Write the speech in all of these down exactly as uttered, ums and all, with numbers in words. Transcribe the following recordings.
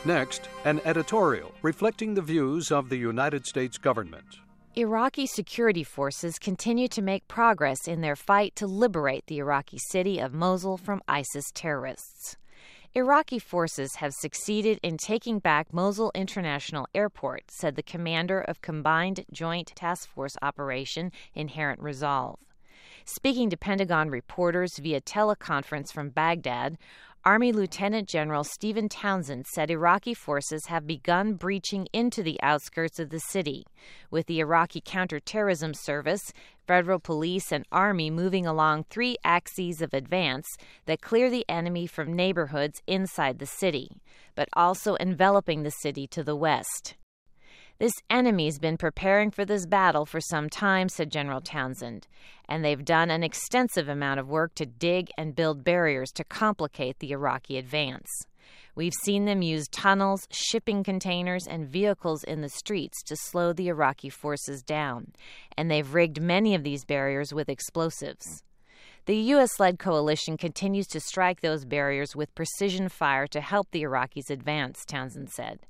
Next, an editorial reflecting the views of the United States government. Iraqi security forces continue to make progress in their fight to liberate the Iraqi city of Mosul from ISIS terrorists. Iraqi forces have succeeded in taking back Mosul International Airport, said the commander of Combined Joint Task Force Operation Inherent Resolve. Speaking to Pentagon reporters via teleconference from Baghdad, Army Lieutenant General Stephen Townsend said Iraqi forces have begun breaching into the outskirts of the city, with the Iraqi Counterterrorism Service, federal police, and army moving along three axes of advance that clear the enemy from neighborhoods inside the city, but also enveloping the city to the west. This enemy's been preparing for this battle for some time, said General Townsend, and they've done an extensive amount of work to dig and build barriers to complicate the Iraqi advance. We've seen them use tunnels, shipping containers, and vehicles in the streets to slow the Iraqi forces down, and they've rigged many of these barriers with explosives. The U S-led coalition continues to strike those barriers with precision fire to help the Iraqis advance, Townsend said.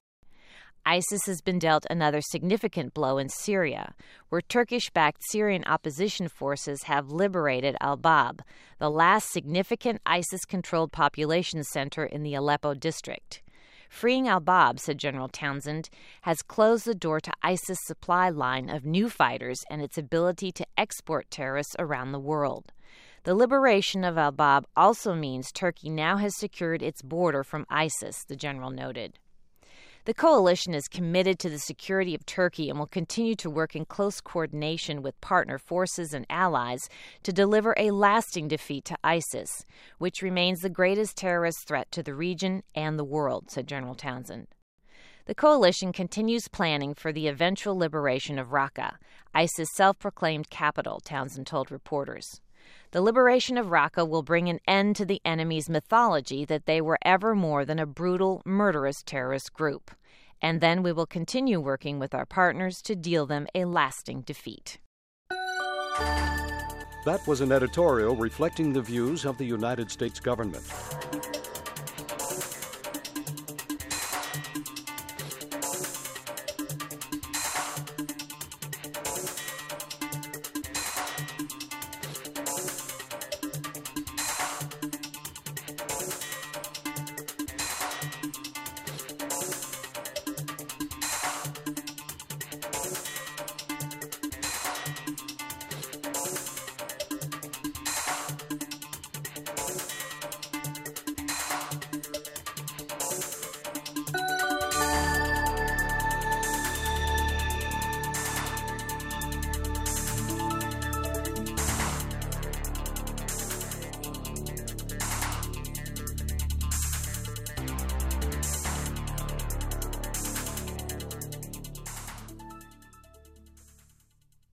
ISIS has been dealt another significant blow in Syria, where Turkish-backed Syrian opposition forces have liberated al-Bab, the last significant ISIS-controlled population center in the Aleppo district. Freeing al-Bab, said General Townsend, has closed the door to ISIS' supply line of new fighters and its ability to export terrorists around the world. The liberation of al-Bab also means Turkey now has secured its border from ISIS, the general noted. The coalition is committed to the security of Turkey and will continue to work in close coordination with partner forces and allies to deliver a lasting defeat to ISIS, which remains the greatest terrorist threat to the region and the world, said General Townsend. The coalition continues planning for the eventual liberation of Raqqa, ISIS' self-proclaimed capital, Townsend told reporters. The liberation of Raqqa will bring an end to the enemy's mythology that they were ever more than a brutal, murderous terrorist group. And then we will continue working with our partners to deal them a lasting defeat. That was an editorial reflecting the views of the United States government.